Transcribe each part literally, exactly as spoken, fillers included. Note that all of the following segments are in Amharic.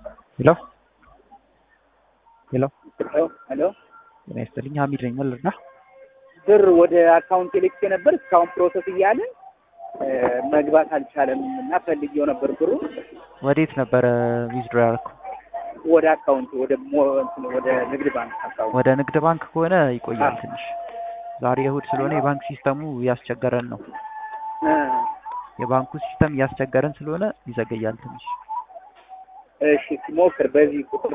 ሄሎ ሄሎ ሄሎ ሄሎ ጤና ይስጥልኝ ሀሚድ ነኝ ልርዳ ብር ወደ አካውንት ልኬ ነበር እስካሁን ፕሮሰስ እያለ መግባት አልቻለም እና ፈልጌው ነበር ብሩ ወዴት ነበር ዊዝድሮ ያደረኩት ወደ አካውንት ወደ ወደ ንግድ ባንክ አካውንት ወደ ንግድ ባንክ ከሆነ ይቆያል ትንሽ ዛሬ እሑድ ስለሆነ የባንክ ሲስተሙ ያስቸገረን ነው የባንኩ ሲስተም ያስቸገረን ስለሆነ ይዘገያል ትንሽ እሺ ሞክር በዚህ ቁጥር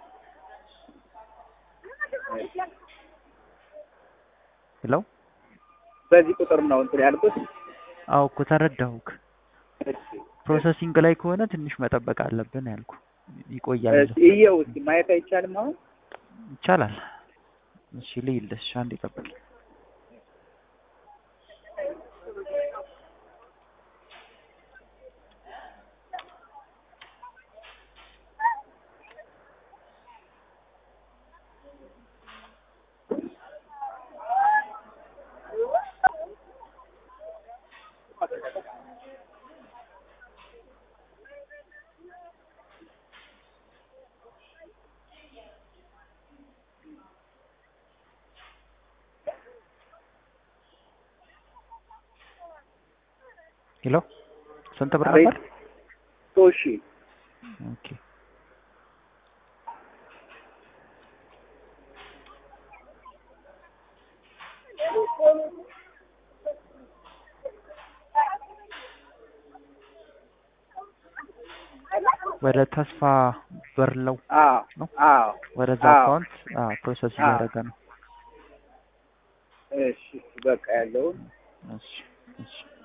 ሄሎ በዚህ ቁጥር ነው እንትን ያልኩት አው እኮ ተረዳሁክ ፕሮሰሲንግ ላይ ከሆነ ትንሽ መጠበቅ አለብን ያልኩ ይቆያል እሺ ይሄው እስኪ ማየት አይቻልም አሁን ይቻላል እሺ ልይልሽ አንዴ ጠብቅ ሄሎ ስንት ብር ነበር? ሶሺ ኦኬ ወደ ተስፋ በርለው አዎ አዎ ወደ አካውንት አዎ ፕሮሰስ እያደረገ ነው እሺ በቃ ያለው እሺ እሺ